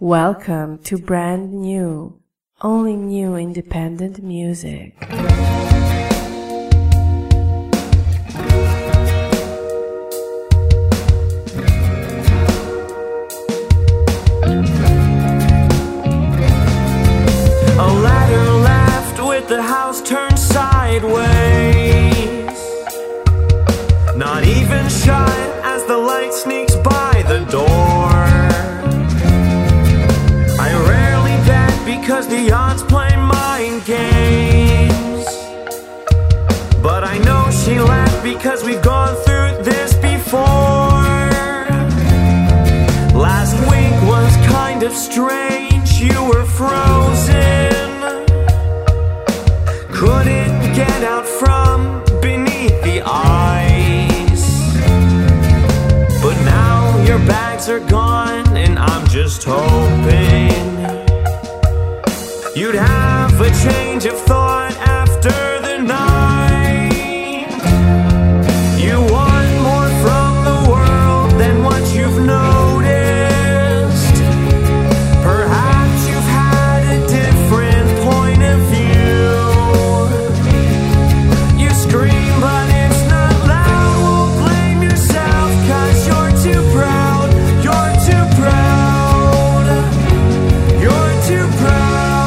Welcome to brand new, only new independent music. A ladder left with the house turned sideways, not even shut as the light sneaks by the door. I rarely bet because the odds play mind games, but I know she left because we've gone through this before. Last week was kind of strange, you were frozen, couldn't get out from beneath the ice. But now your bags are gone and I'm just hoping you'd have a change of thought after the night. You want more from the world than what you've noticed. Perhaps you've had a different point of view. You scream but it's not loud. Won't blame yourself 'cause you're too proud. You're too proud. You're too proud.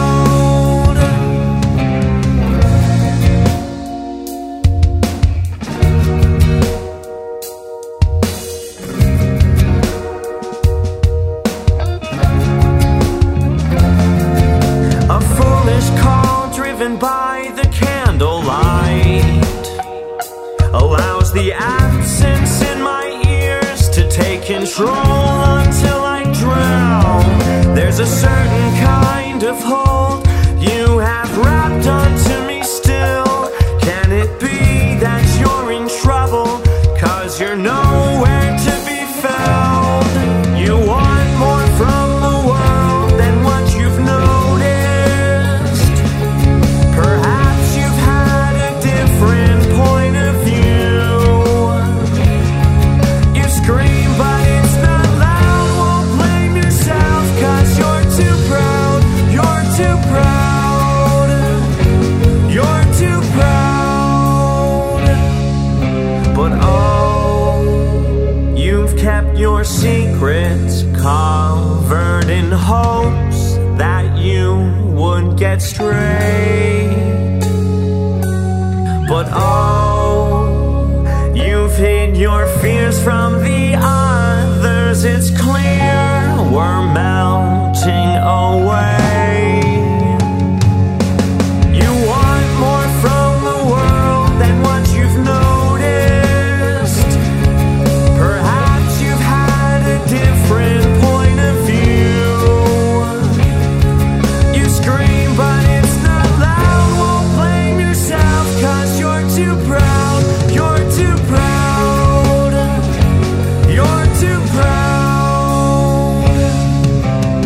A foolish call driven by the candlelight allows the absence in my ears to take control until I drown. There's a certain kind of hold you have wrapped onto me still. Can it be that you're in trouble 'cause you're nowhere to be found? You want more from the world than what you've noticed. Perhaps you've had a different point of view. You scream but it's not loud. Won't blame yourself 'cause you're too proud. You're too proud. You're too proud. But oh, you've kept your secrets covered in hopes that you would get straight. But oh, you've hid your fears from the others. It's clear we're melting away. You want more from the world than what you've noticed. Perhaps you've had a different point of view. You scream but it's not loud. Won't blame yourself 'cause you're too proud. You're too proud. You're too proud.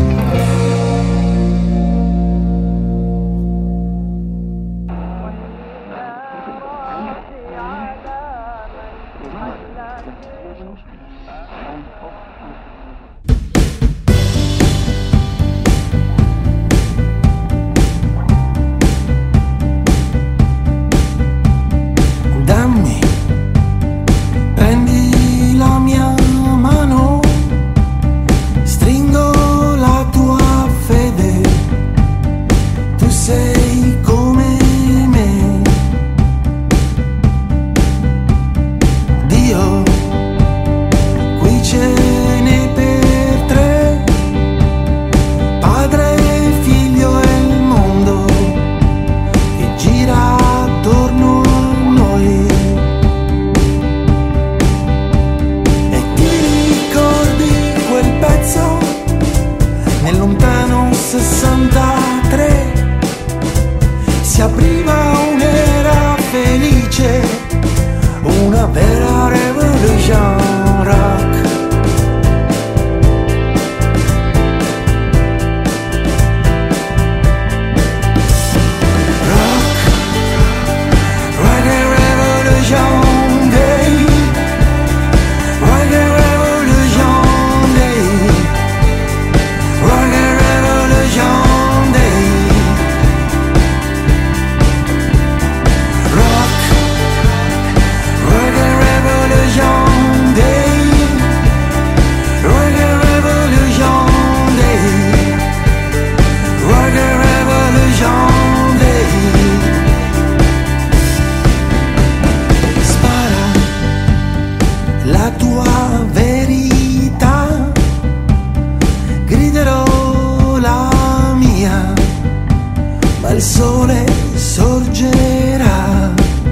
il sole sorgerà.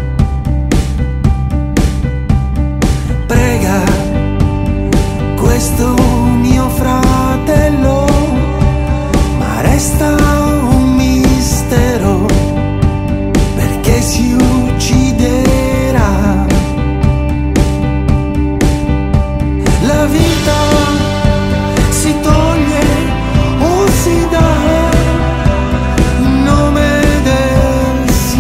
Prega questo mio fratello, ma resta un mistero, perché si ucciderà. La vita si toglie o si dà in nome del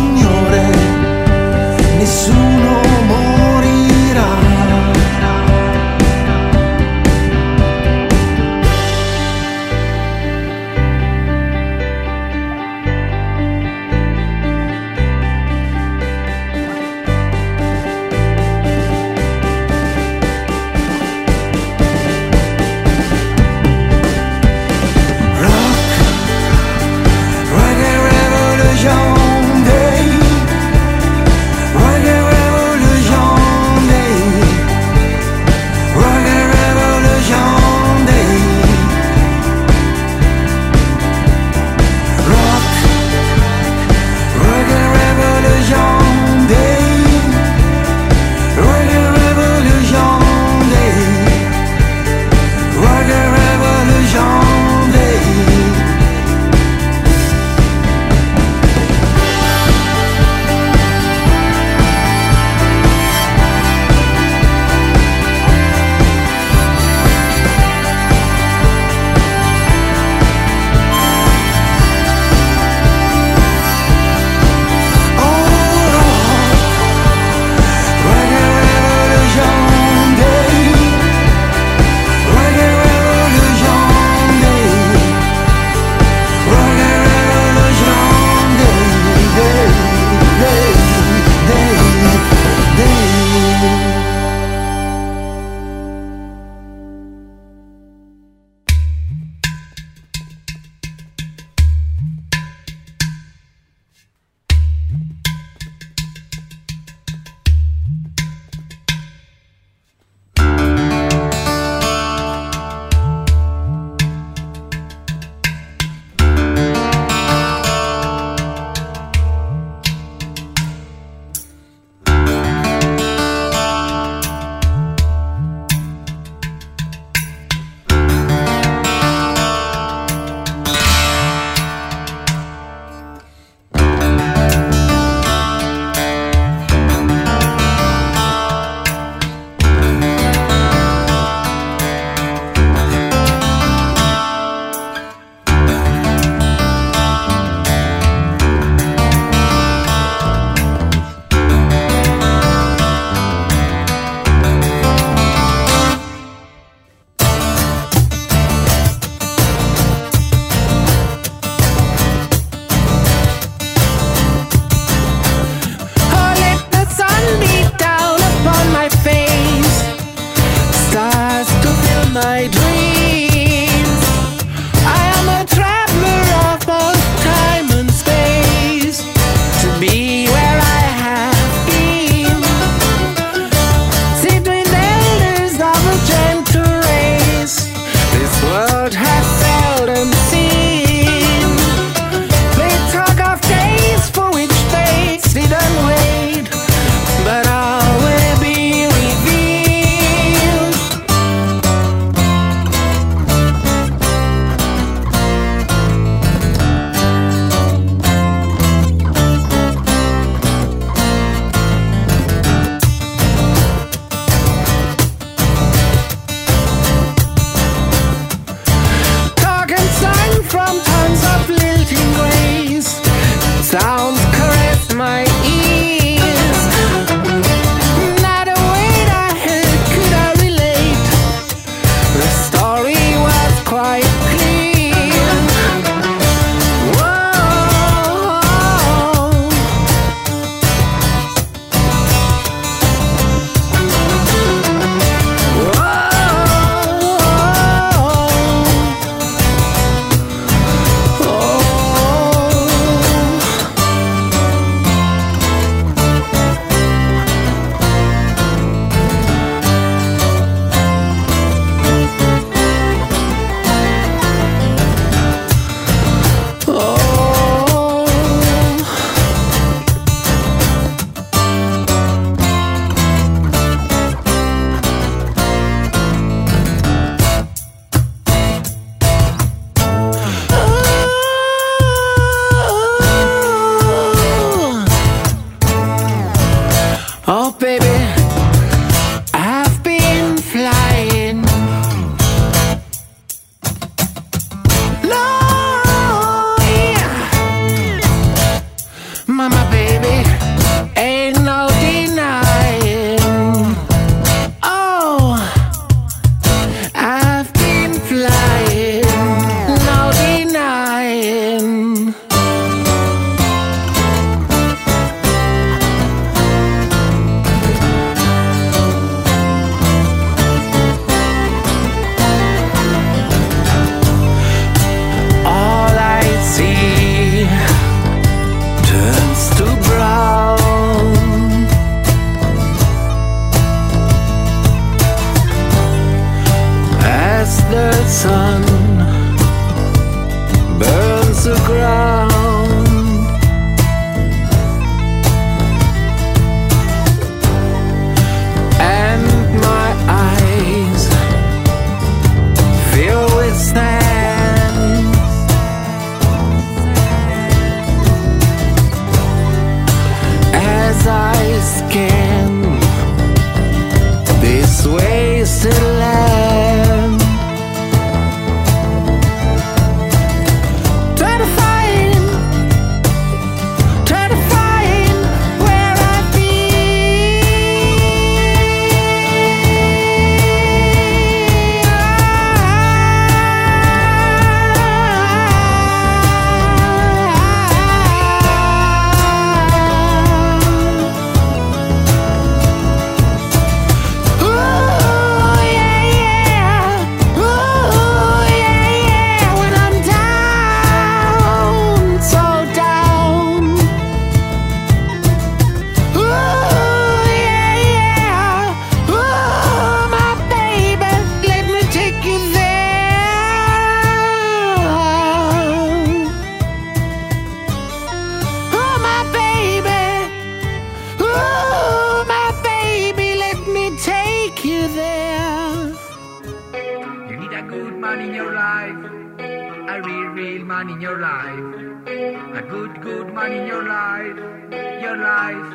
real man in your life. A good man in your life. Your life.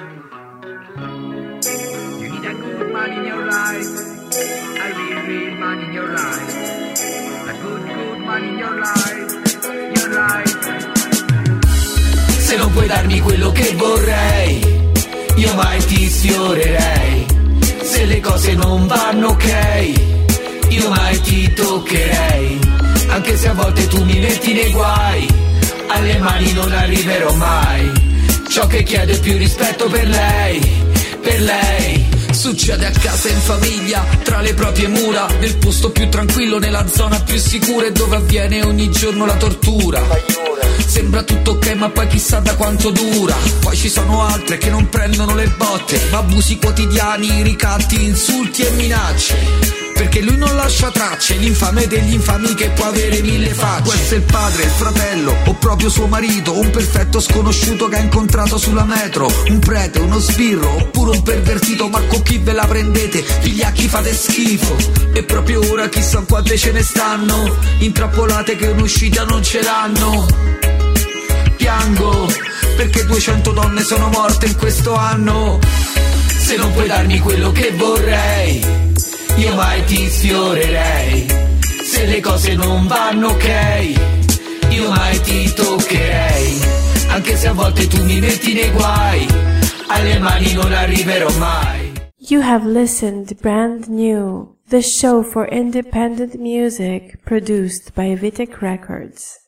You need a good man in your life. A real man in your life. A good man in your life. Your life. Se non puoi darmi quello che vorrei, io mai ti sfiorerei. Se le cose non vanno ok, io mai ti toccherei. Anche se a volte tu mi metti nei guai, alle mani non arriverò mai. Ciò che chiedo è più rispetto per lei, per lei. Succede a casa, in famiglia, tra le proprie mura, nel posto più tranquillo, nella zona più sicura, e dove avviene ogni giorno la tortura. Sembra tutto ok, ma poi chissà da quanto dura. Poi ci sono altre che non prendono le botte, ma abusi quotidiani, ricatti, insulti e minacce. Perché lui non lascia tracce, l'infame degli infami che può avere mille facce. Può essere il padre, il fratello o proprio suo marito, un perfetto sconosciuto che ha incontrato sulla metro, un prete, uno sbirro oppure un pervertito. Ma con chi ve la prendete? Vigliacchi, fate schifo. E proprio ora chissà quante ce ne stanno, intrappolate che un'uscita non ce l'hanno. Piango perché 200 donne sono morte in questo anno. Se non puoi darmi quello che vorrei, io mai ti sfiorerei. Se le cose non vanno ok, io mai ti toccherei. Anche se a volte tu mi metti nei guai, alle mani non arriverò mai. You have listened Brand New, the show for independent music produced by Vitek Records.